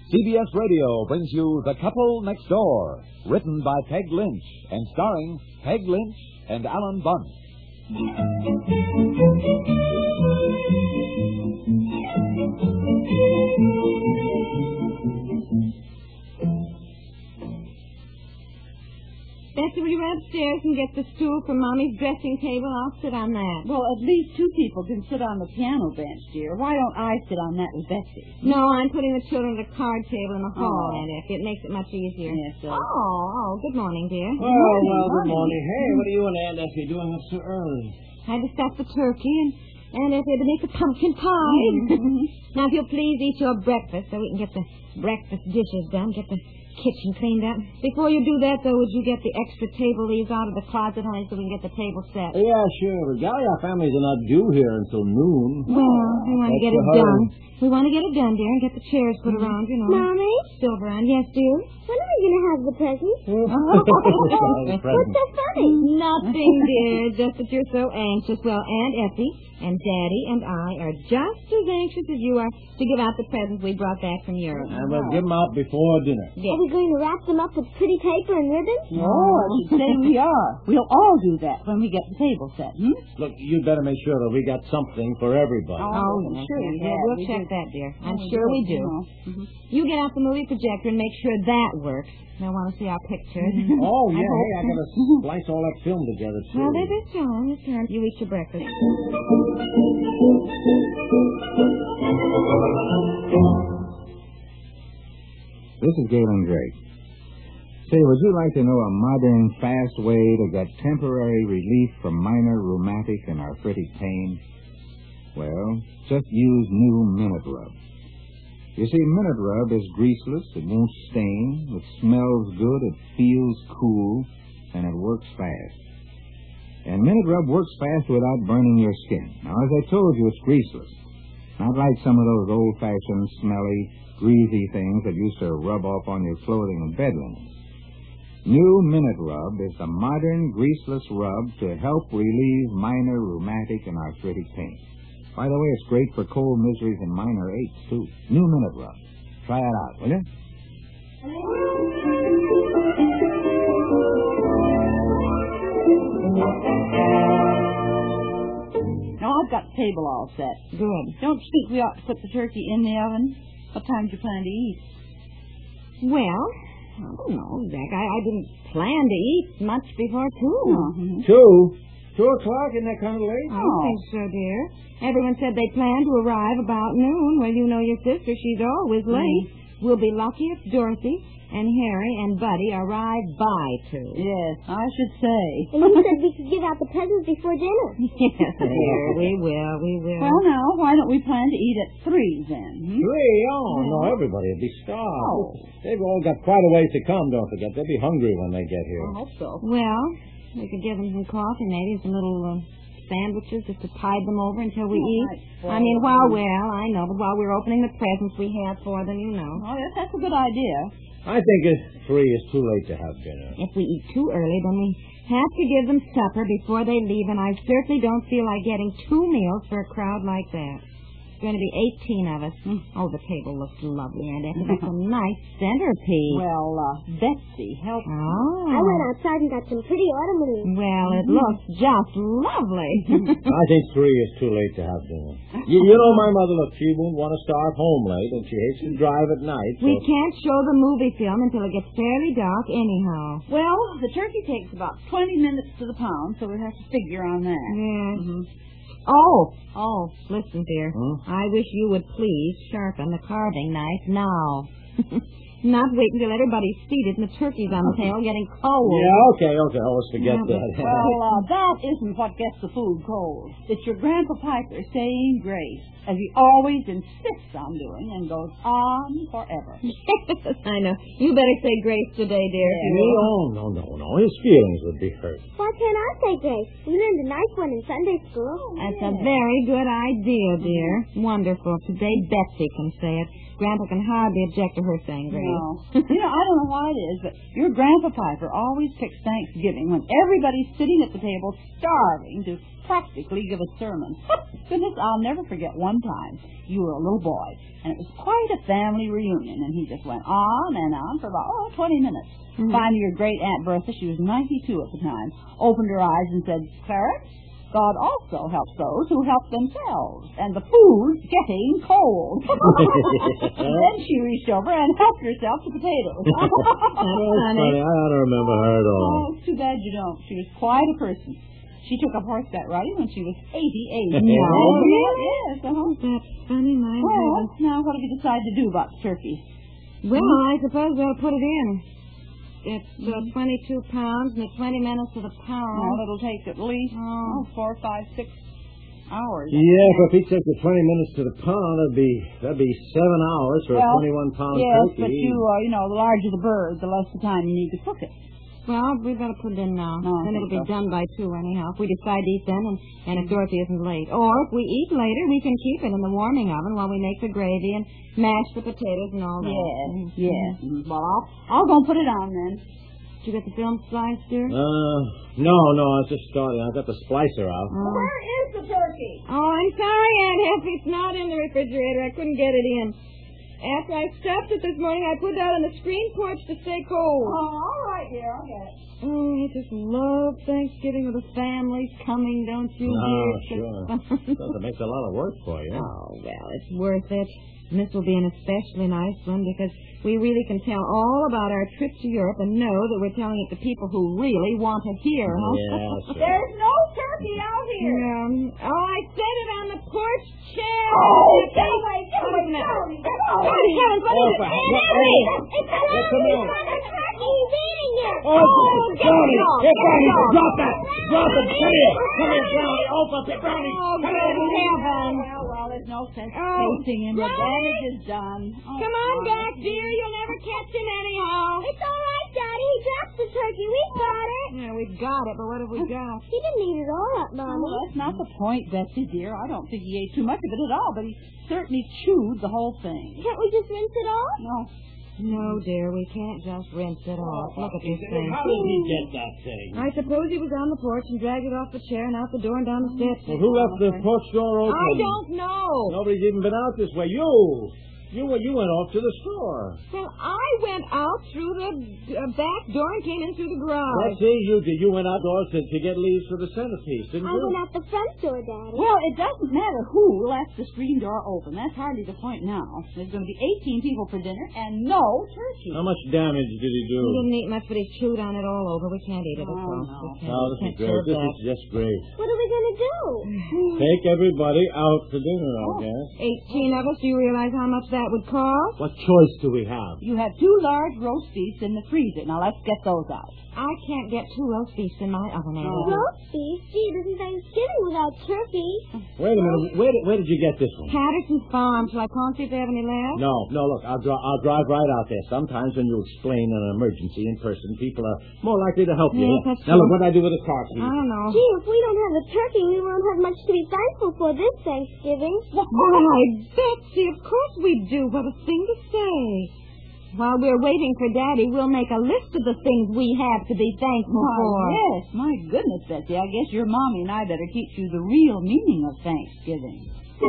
CBS Radio brings you The Couple Next Door, written by Peg Lynch and starring Peg Lynch and Alan Bunce. Betsy, will you run upstairs and get the stool from Mommy's dressing table? I'll sit on that. Well, at least two people can sit on the piano bench, dear. Why don't I sit on that with Betsy? No, I'm putting the children at a card table in the hall, Aunt Effie. It makes it much easier. Yes, sir. Good morning, dear. Well, good morning. Hey, what are you and Aunt Effie doing up so early? I had to stuff the turkey and Aunt Effie to make a pumpkin pie. Now, if you'll please eat your breakfast so we can get the breakfast dishes done, get the kitchen cleaned up. Before you do that, though, would you get the extra table leaves out of the closet, honey, so we can get the table set? Yeah, sure. But Golly, our families are not due here until noon. Well, we want to get it done. We want to get it done, dear, and get the chairs put around, you know. Mommy? Silver on. Yes, dear? When are we going to have the presents? What's so funny? Nothing, dear. Just that you're so anxious. Well, Aunt Effie and Daddy and I are just as anxious as you are to give out the presents we brought back from Europe. And we'll give them out before dinner. Yes. Are we going to wrap them up with pretty paper and ribbons? No, I should say we are. We'll all do that when we get the table set, Look, you'd better make sure that we got something for everybody. Sure we have. We'll check that, dear. I'm sure we do. You get out the movie projector and make sure that works. I want to see our pictures. Oh, yeah. Hey, I got to splice all that film together, too. Well, this time. You eat your breakfast. This is Galen Drake. Say, would you like to know a modern, fast way to get temporary relief from minor rheumatic and arthritic pain? Well, just use new Minute Rub. You see, Minute Rub is greaseless, it won't stain, it smells good, it feels cool, and it works fast. And Minute Rub works fast without burning your skin. Now, as I told you, it's greaseless. Not like some of those old-fashioned, smelly, greasy things that used to rub off on your clothing and bed linens. New Minute Rub is the modern, greaseless rub to help relieve minor rheumatic and arthritic pain. By the way, it's great for cold miseries and minor aches, too. New Minute Rub. Try it out, will you? Now, I've got the table all set. Good. Don't you think we ought to put the turkey in the oven? What time do you plan to eat? Well, I don't know, Zach. I didn't plan to eat much before 2. 2? 2 o'clock? Isn't that kind of late? I don't think so, dear. Everyone said they planned to arrive about noon. Well, you know your sister. She's always late. We'll be lucky if Dorothy and Harry and Buddy arrive by 2. Yes, I should say. And you said we could give out the presents before dinner. Yes, dear. We will. Well, now, why don't we plan to eat at 3 then? 3? Oh, no, everybody will be starved. They've all got quite a ways to come, don't forget. They'll be hungry when they get here. I hope so. Well, we could give them some coffee, maybe some little sandwiches just to tide them over until we eat. I mean, while we're opening the presents we have for them, you know. Oh, yes, that's a good idea. I think 3 is too late to have dinner. If we eat too early, then we have to give them supper before they leave, and I certainly don't feel like getting 2 meals for a crowd like that. There's going to be 18 of us. Oh, the table looks lovely, Aunt Effie. That's a nice centerpiece. Well, Betsy, help me. Oh. I went outside and got some pretty ornaments. Well, it looks just lovely. I think 3 is too late to have dinner. You know my mother, look, she won't want to start home late, and she hates to drive at night. So... We can't show the movie film until it gets fairly dark anyhow. Well, the turkey takes about 20 minutes to the pound, so we'll have to figure on that. Yes. Oh, listen, dear. I wish you would please sharpen the carving knife now. Not wait until everybody's seated and the turkey's on the table getting cold. Yeah, okay. Always forget that. Well, that isn't what gets the food cold. It's your Grandpa Piper saying grace, as he always insists on doing and goes on forever. I know. You better say grace today, dear. No. His feelings would be hurt. Why can't I say grace? We learned a nice one in Sunday school. That's a very good idea, dear. Wonderful. Today Betsy can say it. Grandpa can hardly object to her saying grace. No. I don't know why it is, but your Grandpa Piper always picks Thanksgiving when everybody's sitting at the table starving to practically give a sermon. Goodness, I'll never forget one time. You were a little boy, and it was quite a family reunion, and he just went on and on for about 20 minutes. Mm-hmm. Finally, your great Aunt Bertha, she was 92 at the time, opened her eyes and said, Clarence, God also helps those who help themselves, and the food's getting cold. Then she reached over and helped herself to potatoes. Funny. I don't remember her at all. Oh, it's too bad you don't. She was quite a person. She took up horseback riding when she was 88. No. Yes, That's funny, my Well, now what have you decided to do about the turkey? Well, I suppose we'll put it in. It's 22 pounds and it's 20 minutes to the pound. Well, it'll take at least 4, 5, 6 hours. Yeah, if it takes you 20 minutes to the pound, that'd be 7 hours for a 21-pound yes, turkey. Yes, but the larger the bird, the less the time you need to cook it. Well, we better put it in now. Then it'll be done by 2 anyhow. If we decide to eat then and if Dorothy isn't late. Or if we eat later, we can keep it in the warming oven while we make the gravy and mash the potatoes and all that. Yes. Mm-hmm. Well, I'll go and put it on then. Did you get the film spliced, dear? No, I was just starting. I got the splicer out. Where is the turkey? Oh, I'm sorry, Aunt Effie. It's not in the refrigerator. I couldn't get it in. After I stuffed it this morning, I put it out on the screen porch to stay cold. Oh, all right, dear. I'll get it. Oh, I just love Thanksgiving with the families coming, don't you, dear? Sure. It makes a lot of work for you. Oh, well, it's worth it. And this will be an especially nice one because we really can tell all about our trip to Europe and know that we're telling it to people who really want to hear, huh? Yeah, sure. There's no turkey out here. I set it on the porch chair. Oh, get away. Oh, heavens, what is it? It's a turkey. He's eating it. Brownie, drop that. Drop it. Come here, Brownie. Open it, Brownie. Oh, good heavens. Well, there's no sense chasing him. The damage is done. Come on back, dear. You'll never catch him anyhow. It's all right, Daddy. He dropped the turkey. We've got it. Yeah, we've got it, but what have we got? He didn't eat it all up, Mommy. Well, that's not the point, Betsy, dear. I don't think he ate too much of it at all, but he certainly chewed the whole thing. Can't we just rinse it off? No, dear, we can't just rinse it off. Look at this thing. How did he get that thing? I suppose he was on the porch and dragged it off the chair and out the door and down the steps. Well, who left the porch door open? I don't know. Nobody's even been out this way. You went off to the store. Well, I went out through the back door and came in through the garage. Let's see, you did. You went outdoors to get leaves for the centerpiece, didn't I you? went out the front door, Daddy. Well, it doesn't matter who left the screen door open. That's hardly the point now. There's going to be 18 people for dinner and no turkey. How much damage did he do? He didn't eat much, but he chewed on it all over. We can't eat it, of course. No, this is great. This is just great. What are we going to do? Take everybody out for dinner, I guess. 18 of us. Do you realize how much that would cost? What choice do we have? You have 2 large roast beefs in the freezer. Now, let's get those out. I can't get 2 roast beefs in my oven, Ada. Roast beef? Gee, this is Thanksgiving without turkey. Wait a minute. Where did you get this one? Patterson Farm. Shall I call and see if they have any left? No, look, I'll drive right out there. Sometimes when you explain an emergency in person, people are more likely to help you. Yes, that's now, look, true. what did I do with the car keys? I don't know. Gee, if we don't have the turkey, we won't have much to be thankful for this Thanksgiving. Why, Betsy, of course we do. What a thing to say. While we're waiting for Daddy, we'll make a list of the things we have to be thankful for. Yes, my goodness, Betsy. I guess your Mommy and I better teach you the real meaning of Thanksgiving.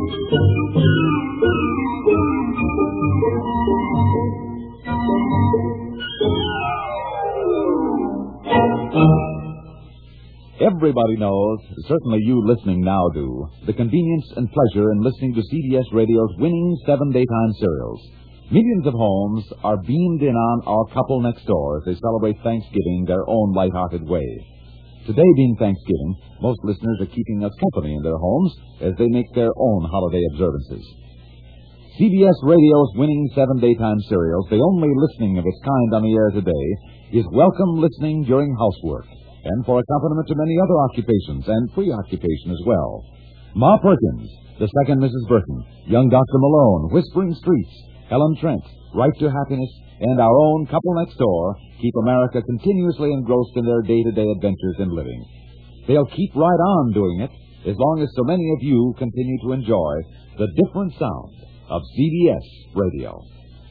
Everybody knows, certainly you listening now do, the convenience and pleasure in listening to CBS Radio's winning 7 daytime serials. Millions of homes are beamed in on Our Couple Next Door as they celebrate Thanksgiving their own lighthearted way. Today being Thanksgiving, most listeners are keeping us company in their homes as they make their own holiday observances. CBS Radio's winning 7 daytime serials, the only listening of its kind on the air today, is welcome listening during housework and for accompaniment to many other occupations and preoccupation as well. Ma Perkins, the second Mrs. Burton, young Dr. Malone, Whispering Streets, Helen Trent, Right to Happiness, and our own Couple Next Door keep America continuously engrossed in their day-to-day adventures in living. They'll keep right on doing it as long as so many of you continue to enjoy the different sound of CBS Radio.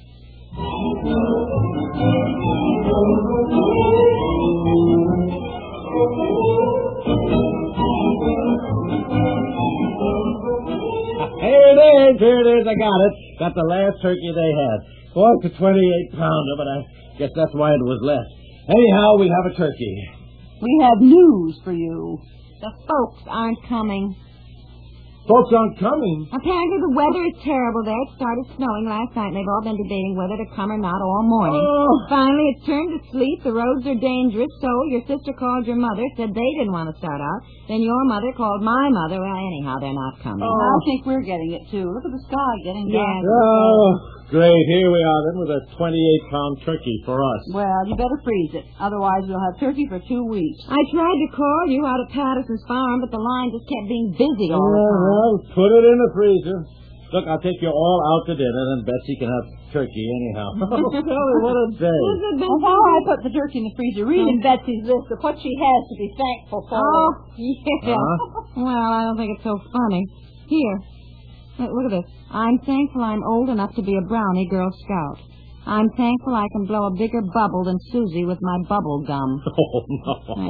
Here it is, I got it. Got the last turkey they had. Well, it's a 28-pounder, but I guess that's why it was left. Anyhow, we have a turkey. We have news for you. The folks aren't coming. Folks aren't coming. Apparently the weather is terrible there. It started snowing last night, and they've all been debating whether to come or not all morning. Oh. Finally, it's turned to sleet. The roads are dangerous, so your sister called your mother, said they didn't want to start out. Then your mother called my mother. Well, anyhow, they're not coming. I think we're getting it, too. Look at the sky getting dark. Oh, great. Here we are, then, with a 28-pound turkey for us. Well, you better freeze it. Otherwise, we'll have turkey for 2 weeks. I tried to call you out at Patterson's farm, but the line just kept being busy all the time. Well, put it in the freezer. Look, I'll take you all out to dinner, then Betsy can have turkey anyhow. Oh, Sally, what a day. Well, while I put the turkey in the freezer, reading Betsy's list of what she has to be thankful for. Oh, yeah. Well, I don't think it's so funny. Here. Look at this. I'm thankful I'm old enough to be a Brownie Girl Scout. I'm thankful I can blow a bigger bubble than Susie with my bubble gum. Oh, no.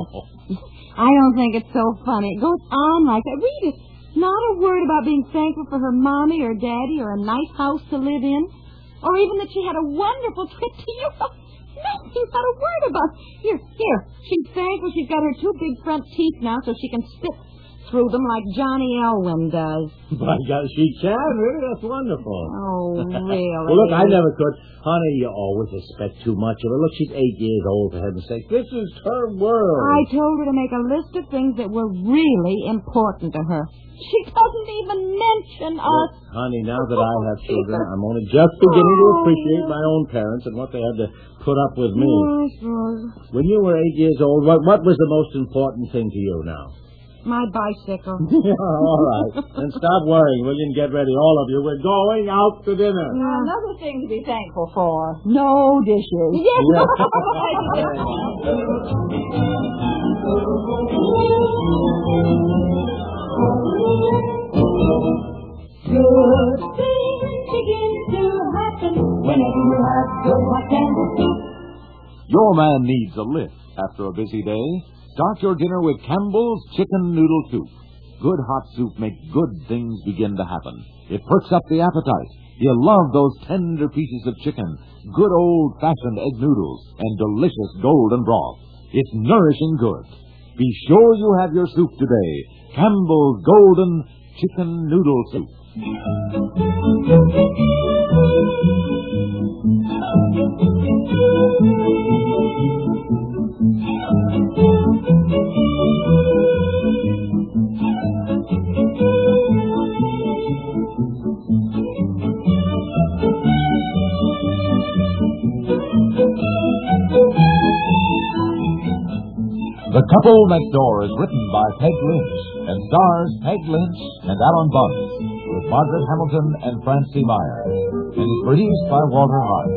I don't think it's so funny. It goes on like that. Read it. Not a word about being thankful for her mommy or daddy or a nice house to live in, or even that she had a wonderful trip to Europe. Nothing, not a word about. Here. She's thankful she's got her 2 big front teeth now so she can spit through them like Johnny Elwyn does. By God, she can, really? That's wonderful. Oh, really? Well, look, I never could. Honey, you always expect too much of her. Look, she's 8 years old, for heaven's sake. This is her world. I told her to make a list of things that were really important to her. She doesn't even mention us. Look, honey, now that I have children, I'm only just beginning to appreciate my own parents and what they had to put up with me. When you were 8 years old, what was the most important thing to you now? My bicycle. Yeah, all right. Then stop worrying, will you, and get ready, all of you. We're going out to dinner. Another thing to be thankful for. No dishes. Yes. Good things begin to happen whenever you have good hot Campbell soup. Your man needs a lift after a busy day. Start your dinner with Campbell's Chicken Noodle Soup. Good hot soup makes good things begin to happen. It perks up the appetite. You'll love those tender pieces of chicken, good old-fashioned egg noodles, and delicious golden broth. It's nourishing good. Be sure you have your soup today. Campbell's Golden Chicken Noodle Soup. The Couple Next Door is written by Peg Lynch and stars Peg Lynch and Alan Bunce with Margaret Hamilton and Francie Meyer, and is produced by Walter Hart.